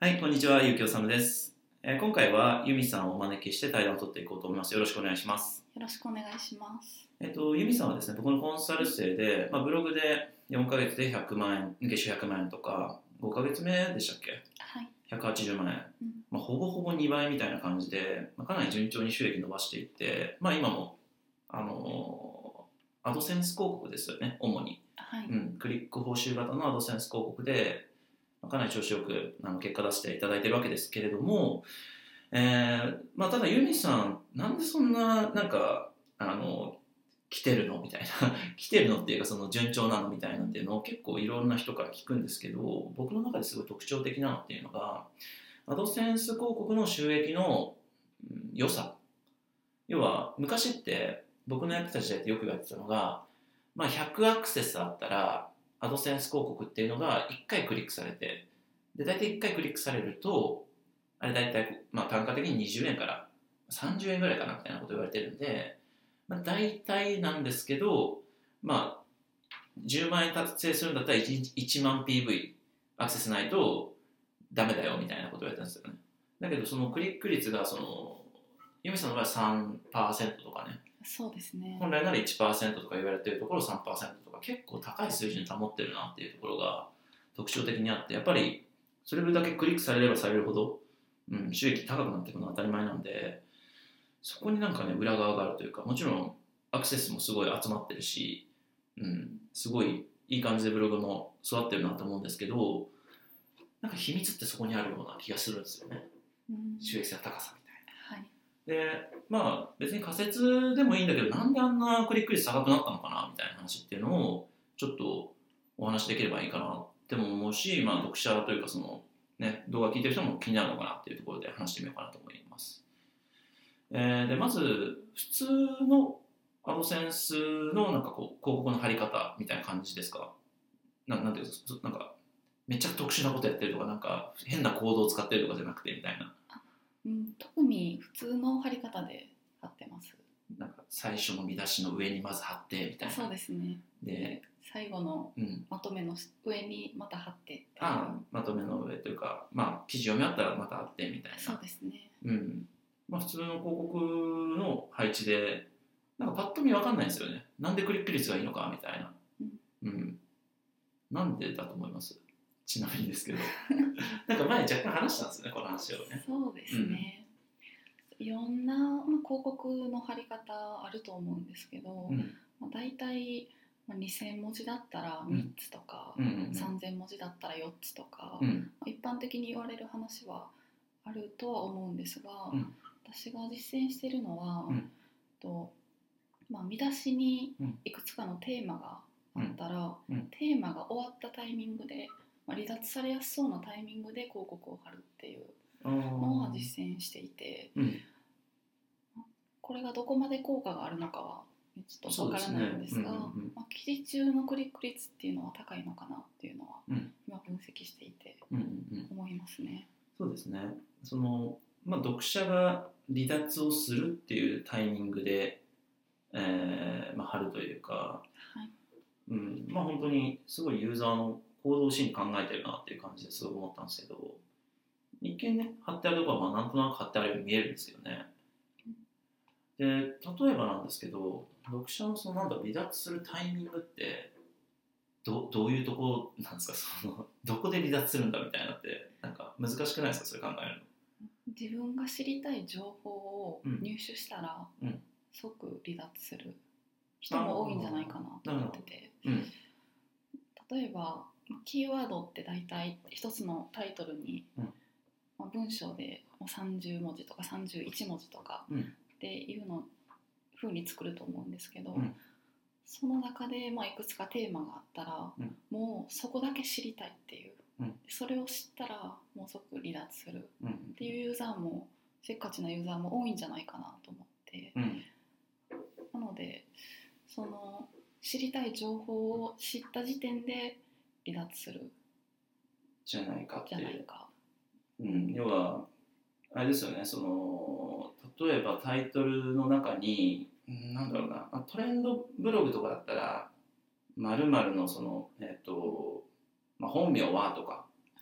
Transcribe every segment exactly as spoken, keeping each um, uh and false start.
はい、こんにちは、ゆうきおさむです。えー今回はユミさんをお招きして対談を取っていこうと思います。よろしくお願いします。 よろしくお願いします。 えっと、ユミさんはですね、僕のコンサル生で、まあ、ブログでよんかげつでひゃくまん円、月収ひゃくまん円とか、ごかげつめでしたっけはい。 ひゃくはちじゅうまん円、 うん、 まあ、ほぼほぼにばいみたいな感じで、まあ、かなり順調に収益伸ばしていって、まあ、今も、あのーアドセンス広告ですよね、主に。 はい。 うん、クリック報酬型のアドセンス広告で、まあかなり調子よくあの結果出していただいているわけですけれども、えーまあ、ただユミさんなんでそんななんかあの来てるのみたいな来てるのっていうかその順調なのみたいなっていうのを結構いろんな人から聞くんですけど、僕の中ですごい特徴的なのっていうのがアドセンス広告の収益のうん良さ。要は昔って僕のやってた時代ってよく言われてたのが、まあ、ひゃくアクセスあったらアドセンス広告っていうのがいっかいクリックされて、で大体いっかいクリックされるとあれ大体、まあ、単価的ににじゅうえんからさんじゅうえんぐらいかなみたいなこと言われてるんで、まあ、大体なんですけど、まあ、じゅうまん円達成するんだったら 1, いちまん ピーブイ アクセスないとダメだよみたいなこと言われたんですよね。だけどそのクリック率がそのユミさんの場合はさんパーセントとかね、 そうですね。 本来なら いちパーセント とか言われてるところ さんパーセント とか結構高い水準に保ってるなっていうところが特徴的にあって、やっぱりそれだけクリックされればされるほど、うん、収益高くなっていくのは当たり前なんで、そこになんかね裏側があるというか、もちろんアクセスもすごい集まってるし、うん、すごいいい感じでブログも育ってるなと思うんですけど、なんか秘密ってそこにあるような気がするんですよね。 うん、 収益性の高さみたいな。 はい。 で、まあ別に仮説でもいいんだけど、なんであんなクリック率高くなったのかなみたいな話っていうのをちょっとお話しできればいいかなっても思うし、まあ読者というかそのね、動画聞いてる人も気になるのかなっていうところで話してみようかなと思います。えーで、まず普通のアドセンスのなんかこう広告の貼り方みたいな感じですか？ななんていうんですか、なんかめっちゃ特殊なことやってるとか、なんか変なコードを使ってるとかじゃなくてみたいな。 うん、特に普通の貼り方で貼ってます。 なんか最初の見出しの上にまず貼ってみたいな。 そうですね。で、最後のまとめの上にまた貼ってっていう。 ああ、まとめの上というか、まあ記事読みあったらまた貼ってみたいな。 そうですね。 うん。まあ普通の広告の配置で、なんかパッと見わかんないんですよね。なんでクリック率がいいのかみたいな。うん。うん、なんでだと思います？ちなみにですけど。なんか前若干話したんですよね、この話をね。 そうですね。うん、いろんな、まあ、広告の貼り方あると思うんですけど、うん、まあ、大体まあ、にせん文字だったらみっつとか、うんうんうん、さんぜん文字だったらよっつとか、うん、一般的に言われる話はあるとは思うんですが、うん、私が実践しているのは、うんとまあ、見出しにいくつかのテーマがあったら、うん、テーマが終わったタイミングで、まあ、離脱されやすそうなタイミングで広告を貼るっていうのを実践していて、うん、これがどこまで効果があるのかはちょっとわからないんですが、まあ、記事中のクリック率っていうのは高いのかなっていうのは、今分析していて思いますね。 そうですね。その、まあ、読者が離脱をするっていうタイミングで、えーまあ、貼るというか、はい、うん、まあ本当にすごいユーザーの行動シーン考えてるなっていう感じですごい思ったんですけど、一見ね貼ってあるところはまあなんとなく貼ってあるように見えるんですよね。で、例えばなんですけど、読者のそのなんだ離脱するタイミングってど, どういうところなんですか？そのどこで離脱するんだみたいなってなんか難しくないですか？それ考えるの。 自分が知りたい情報を入手したら、うん、即離脱する人も多いんじゃないかなと思ってて、うん、例えばキーワードって大体一つのタイトルに、うん、まあ、文章でさんじゅう文字とかさんじゅういち文字とかっていうの風に作ると思うんですけど、うん、その中でまあいくつかテーマがあったら、うん、もうそこだけ知りたいっていう、うん、それを知ったらもう即離脱するっていうユーザーもせっかちなユーザーも多いんじゃないかなと思って、うん、なのでその知りたい情報を知った時点で離脱するじゃないかっていう。 じゃないか、 うん、要はあれですよね、その例えばタイトルの中になんだろうな、トレンドブログとかだったら〇〇のその、えーとまあ、本名はとか、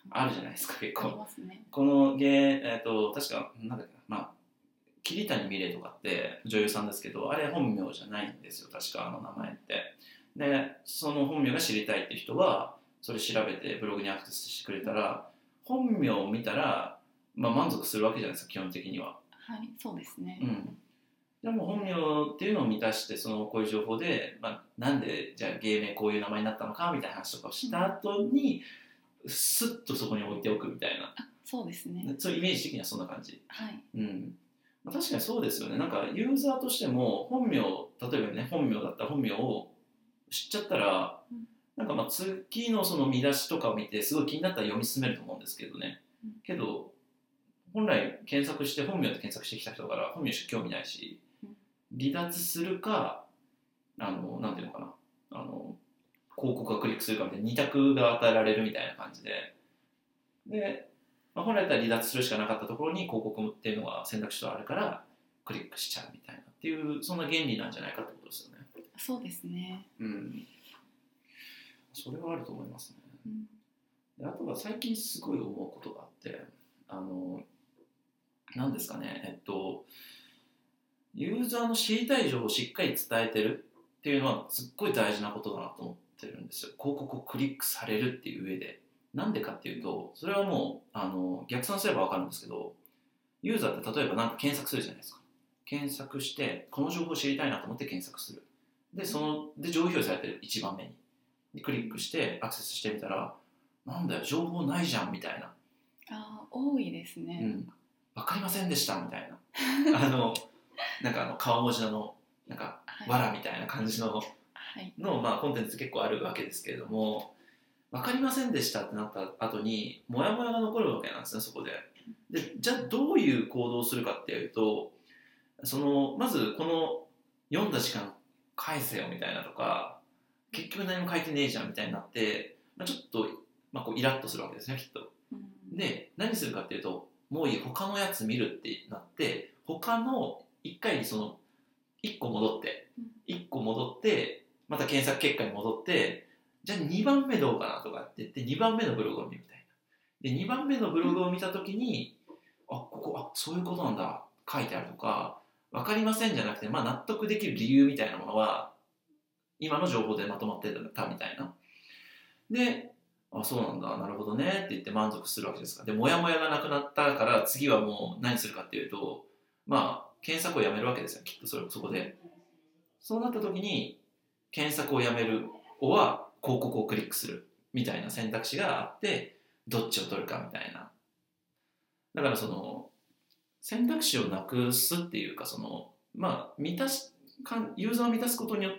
あるじゃないですか結構。 ありますね。 このゲー、えー、と確かなんだっけな、まあ桐谷美玲とかって女優さんですけど、あれ本名じゃないんですよ確か、あの名前って。でその本名が知りたいって人はそれ調べてブログにアクセスしてくれたら、本名を見たら、まあ、満足するわけじゃないですか基本的には。 はい、そうですね。 うん、でも本名っていうのを満たして、そのこういう情報で、まあ、なんでじゃあ芸名こういう名前になったのかみたいな話とかをした後に、うん、スッとそこに置いておくみたいな。 あ、そうですね。 そういうイメージ的にはそんな感じ。 はい。 うん、まあ、確かにそうですよね。なんかユーザーとしても本名、例えばね本名だったら本名を知っちゃったら、うん、なんかまあ次のその見出しとかを見てすごい気になったら読み進めると思うんですけどね、うん、けど本来検索して本名で検索してきた人だから本名しか興味ないし、うん、離脱するか、あのなんていうのかな、あの広告がクリックするかみたいなに択が与えられるみたいな感じで、で、まあ、本来だったら離脱するしかなかったところに広告っていうのが選択肢とあるからクリックしちゃうみたいなっていう、そんな原理なんじゃないかってことですよね。 そうですね。 うん。それはあると思いますね。 うん、 であとは最近すごい思うことがあって、あの何ですかね、えっとユーザーの知りたい情報をしっかり伝えてるっていうのはすっごい大事なことだなと思ってるんですよ。広告をクリックされるっていう上で。なんでかっていうと、それはもうあの逆算すれば分かるんですけど、ユーザーって例えば何か検索するじゃないですか。検索してこの情報を知りたいなと思って検索する。でそので上位表示されてるいちばんめにでクリックしてアクセスしてみたら、なんだよ情報ないじゃんみたいな。 あ、多いですね。 うん、分かりませんでしたみたいなあのなんかあの顔文字のなんか、はい、わらみたいな感じの、はい、の、まあ、コンテンツ結構あるわけですけれども、分かりませんでしたってなった後にモヤモヤが残るわけなんですね、そこで。でじゃあどういう行動をするかっていうと、そのまずこの読んだ時間返せよみたいなとか、結局何も書いてねえじゃんみたいになって、まあ、ちょっと、まあ、こうイラッとするわけですねきっと。で何するかっていうと、もういい他のやつ見るってなって、他のいっかいそのいっこ戻っていっこ戻ってまた検索結果に戻って、じゃあにばんめどうかなとかって言ってにばんめのブログを見るみたいな。でにばんめのブログを見た時に、あここあそういうことなんだ書いてあるとか、分かりませんじゃなくて、まあ、納得できる理由みたいなものは今の情報でまとまってたみたいな。であそうなんだなるほどねって言って満足するわけですから。でモヤモヤがなくなったから次はもう何するかっていうと、まあ検索をやめるわけですよきっと。それそこでそうなった時に検索をやめるおは広告をクリックするみたいな選択肢があって、どっちを取るかみたいな。だからその選択肢をなくすっていうか、そのまあ満たしユーザーを満たすことによって、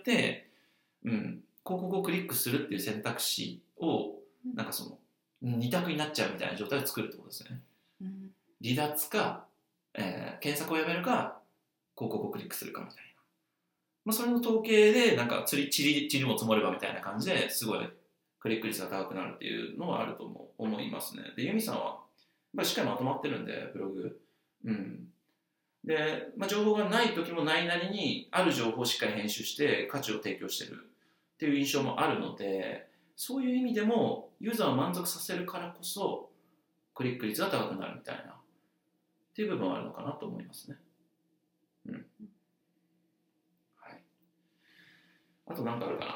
うん、広告をクリックするっていう選択肢をなんかそのに択になっちゃうみたいな状態を作るってことですね。うん、離脱か、えー、検索をやめるか広告をクリックするかみたいな、まあ、それの統計でなんかちりちりも積もればみたいな感じですごいクリック率が高くなるっていうのはあると思いますね。でユミさんはまあ、しっかりまとまってるんでブログ、うんでまあ、情報がない時もないなりにある情報をしっかり編集して価値を提供してるっていう印象もあるので、そういう意味でもユーザーを満足させるからこそクリック率が高くなるみたいなっていう部分はあるのかなと思いますね。うん、はい、あと何かあるかな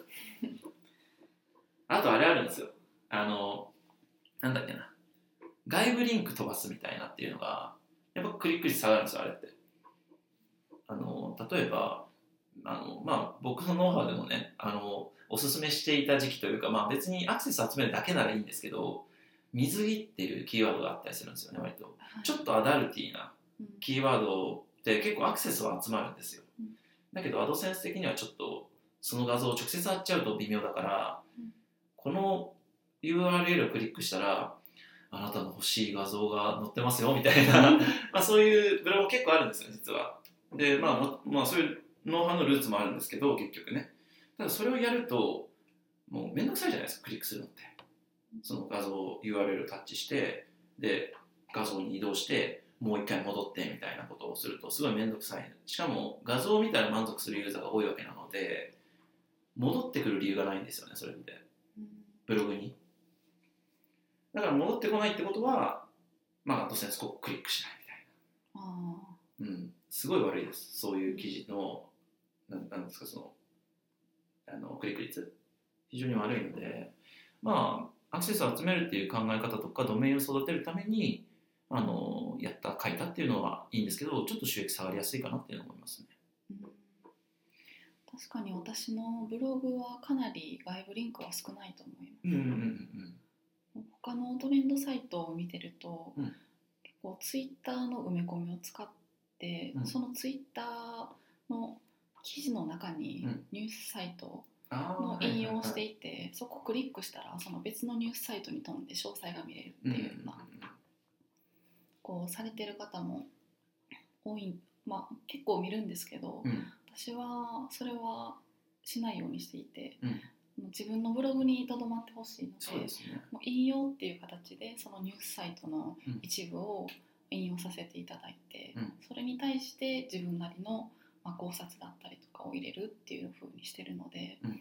あとあれあるんですよ、あのなんだっけな、外部リンク飛ばすみたいなっていうのがやっぱクリック率下がるんですよあれって。あの例えばあの、まあ、僕のノウハウでもね、あのおすすめしていた時期というか、まあ、別にアクセス集めるだけならいいんですけど、水着っていうキーワードがあったりするんですよね割と、はい、ちょっとアダルティーなキーワードって結構アクセスは集まるんですよ、うん、だけどアドセンス的にはちょっとその画像を直接貼っちゃうと微妙だから、うん、この ユーアールエル をクリックしたらあなたの欲しい画像が載ってますよみたいなまあそういうブログ結構あるんですよ実は。で、まあ、まあそういうノウハウのルーツもあるんですけど結局ね、ただそれをやるともうめんどくさいじゃないですかクリックするのって。その画像 ユーアールエル をタッチしてで画像に移動してもう一回戻ってみたいなことをするとすごいめんどくさい。しかも画像を見たら満足するユーザーが多いわけなので戻ってくる理由がないんですよねそれってブログに。 だから戻ってこないってことは、まあアドセンス広告クリックしないみたいな。あ、うん、すごい悪いです。そういう記事のな, なんですかそのあのクリック率非常に悪いので、まあアクセスを集めるっていう考え方とかドメインを育てるためにあのやった書いたっていうのはいいんですけど、ちょっと収益下がりやすいかなっていうのを思いますね。 うん、確かに私のブログはかなり外部リンクは少ないと思います。うんうんうんうん、他のトレンドサイトを見てると、うん、結構ツイッターの埋め込みを使って、うん、そのツイッターの記事の中にニュースサイトの引用をしていて、うんはいはいはい、そこをクリックしたらその別のニュースサイトに飛んで詳細が見れるっていうような、うんうんうん、こうされてる方も多い、まあ、結構見るんですけど、うん、私はそれはしないようにしていて、うん、自分のブログにとどまってほしいの で, そうです、ね、もう引用っていう形でそのニュースサイトの一部を引用させていただいて、うん、それに対して自分なりのまあ、考察だったりとかを入れるっていう風にしてるので、うん、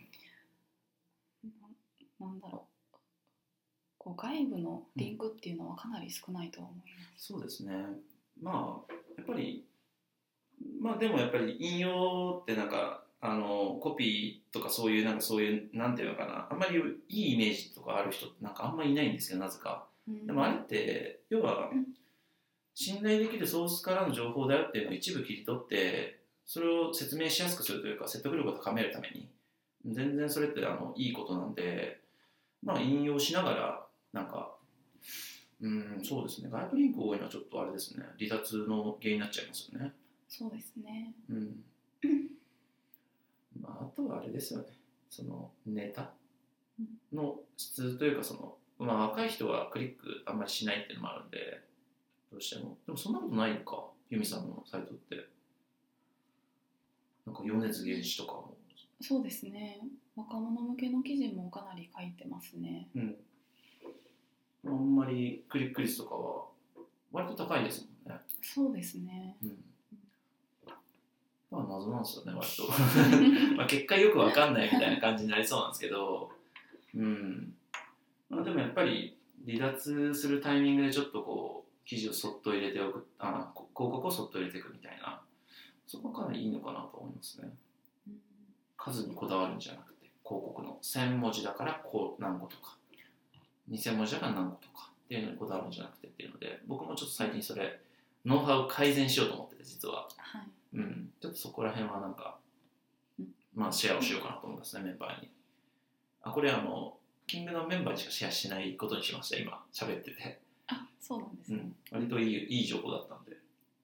な, なんだろうこう外部のリンクっていうのはかなり少ないと思います、 うん、そうですね。まあやっぱりまあでもやっぱり引用ってなんかあのコピーとかそういうなんかそういうなんていうのかな、あんまりいいイメージとかある人ってなんかあんまりいないんですけど、なぜか、うん、でもあれって要は信頼できるソースからの情報だよっていうのを一部切り取ってそれを説明しやすくするというか説得力を高めるために全然それってあのいいことなんで、まあ引用しながらなんかうんそうですね、外部リンク多いのはちょっとあれですね、離脱の原因になっちゃいますよね。 そうですね、 うんまあ、あとはあれですよね、そのネタの質というかその、まあ、若い人はクリックあんまりしないっていうのもあるんでどうしても、でもそんなことないのか、ユミさんのサイトってなんか米津玄師とかも。 そうですね、若者向けの記事もかなり書いてますね。 うん、あんまりクリック率とかは割と高いですもんね。 そうですね、うん、 まあ謎なんですよね割とまあ結果よく分かんないみたいな感じになりそうなんですけど、うんまあ、でもやっぱり離脱するタイミングでちょっとこう記事をそっと入れておく、あ広告をそっと入れていくみたいな、そこからいいのかなと思いますね。数にこだわるんじゃなくて、広告のせん文字だからこう何個とかにせん文字だから何個とかっていうのにこだわるんじゃなくてっていうので、僕もちょっと最近それノウハウを改善しようと思ってて実は、はいうん、ちょっとそこら辺はなんか、まあ、シェアをしようかなと思いますねメンバーに。あこれあのキングのメンバーにしかシェアしないことにしました今喋ってて。 あそうなんですね、 うん、割といい、いい情報だった